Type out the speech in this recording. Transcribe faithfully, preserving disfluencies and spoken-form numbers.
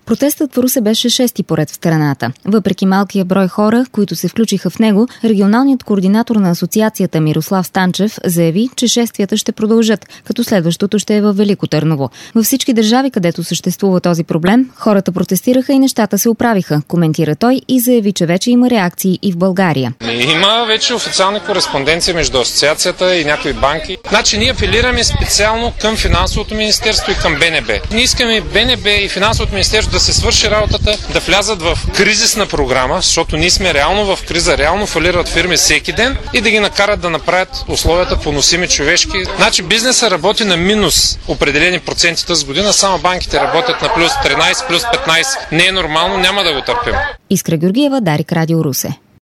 Протестът в Русе беше шести поред в страната. Въпреки малкия брой хора, които се включиха в него, регионалният координатор на асоциацията Мирослав Станчев заяви, че шествията ще продължат, като следващото ще е във Велико Търново. Във всички държави, където съществува този проблем, хората протестираха и нещата се оправиха, коментира той и заяви, че вече има реакции и в България. Има вече официални кореспонденции между асоциацията и някои банки. Значи ние апелираме специално към Финансовото министерство и към БНБ. Ние искаме БНБ и Финансовото министерство да се свърши работата, да влязат в кризисна програма, защото ние сме реално в криза, реално фалират фирми всеки ден и да ги накарат да направят условията поносими човешки. Значи бизнесът работи на минус определени проценти тази година, само банките работят на плюс тринайсет, плюс петнайсет. Не е нормално, няма да го търпим. Искра Георгиева, Дарик, Радио Русе.